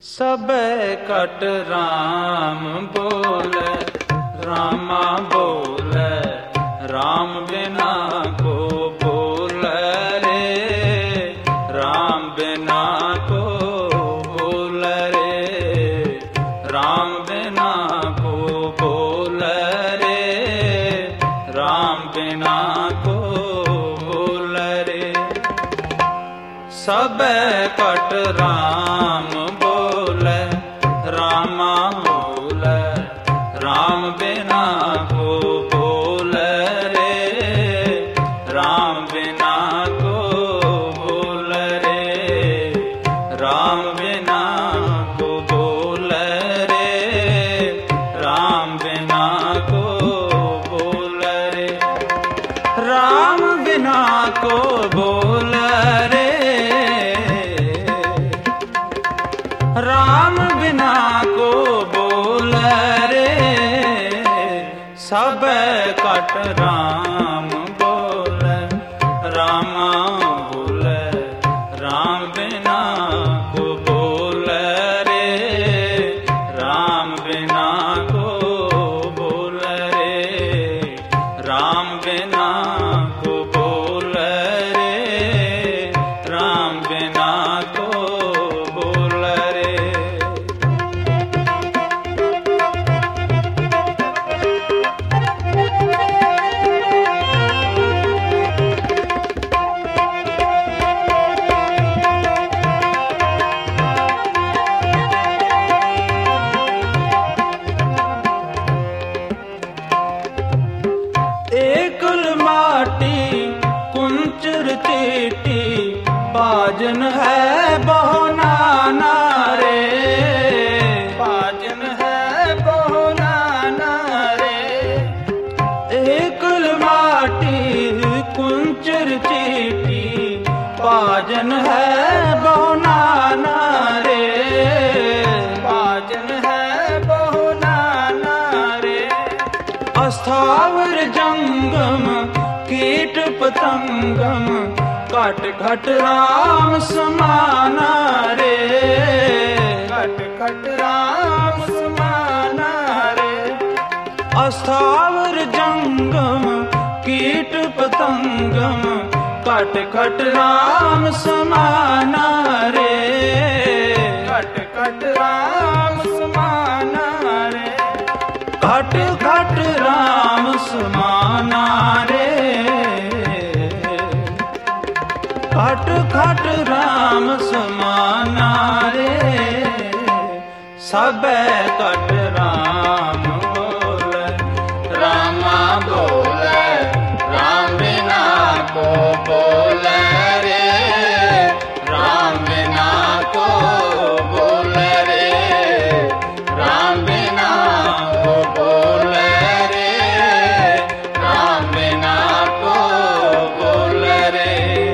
सब कट राम बोले, रामा बोले, राम बिना को बोले रे, राम बिना को बोले रे, राम बिना को बोले रे, राम बिना को बोले रे। सब कट राम बोले, रामा बोले, राम बिना को बोले रे, राम बिना को बोले रे, राम बिना को बोले रे, राम बिना को बोले रे, राम बिना को बोले रे, राम बिना को बोले रे। सब कट राम बोले, रामा बोले, राम बिना को बोले रे, राम बिना को बोले रे, राम बिना को बोले रे, राम बिना को बोले रे। एकल माटी कुंचर चीटी, बाजन है बहु नाना रे, बाजन है बहु नाना रे। एकल माटी कुंचर चीटी, बाजन है बहु नाना रे, बाजन है बहु नाना रे। अस्थावर जंगम कीट पतंगम, कट घट राम समाना रे, कट घट राम समाना रे। अस्थावर जंगम कीट पतंगम, कट घट राम समाना रे, कट घट राम समाना रे। घट घट राम समाना रे, घट घट राम समाना रे। सब कट राम बोले, रामा बोले, राम बिना को बोले रे, राम बिना को बोले रे, राम बिना को बोले रे, राम बिना को बोले रे।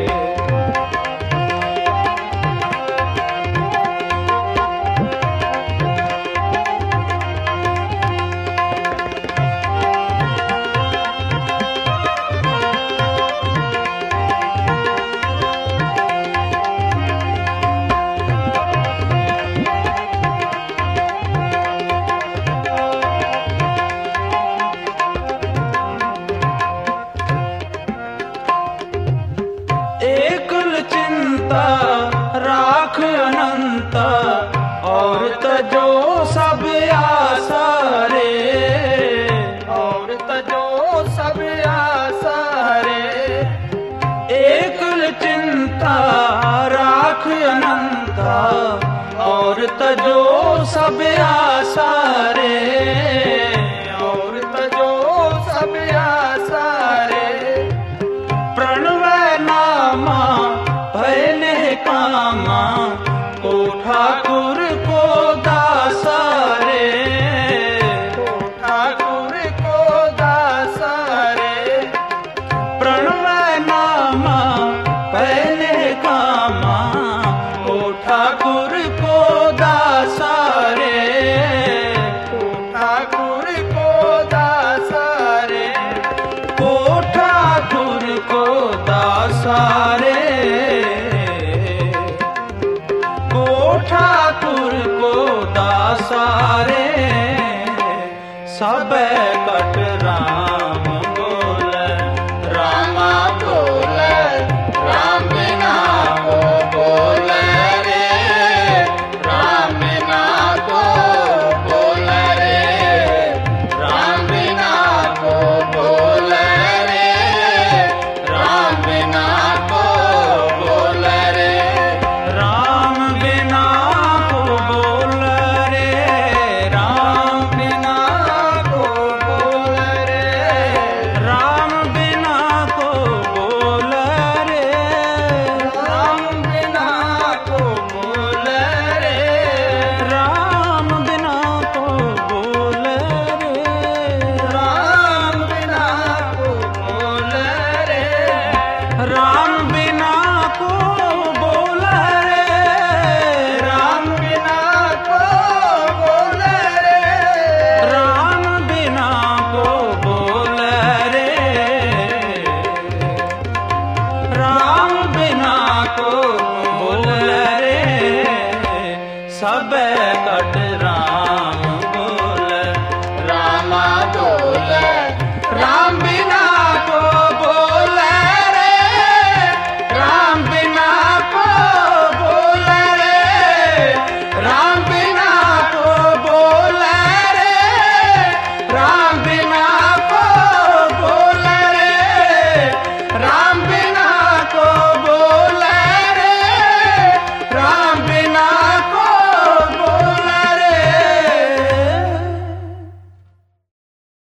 एकल चिंता राख अनंता, और तजो सब आशा रे, और तजो सब आशा रे। एकल चिंता राख अनंता, और तजो सब आशा रे, और तजो सब आशा रे। प्रणव नामा भयने कामा, को ठाकुर को दासा रे, को ठाकुर को दासा रे। प्रणव नामा भयने कामा, को ठाकुर को दासा रे, को ठाकुर को दासा रे, को ठाकुर को दासा रे, को ठाकुर ठाकुर को दासा रे, सबे कट राम बोले, रामा बोले, राम बिना को बोले रे, राम बिना को बोले रे, राम बिना को बोले रे, राम बिना को बोले रे, राम बिना को बोले रे, राम बिना को बोले रे, राम बिना को बोले रे, राम बिना को बोले रे, राम बिना को बोले रे, राम बिना को बोले रे, राम बिना को बोले रे, राम बिना को बोले रे, राम बिना को बोले रे, राम बिना को बोले रे, सबे कट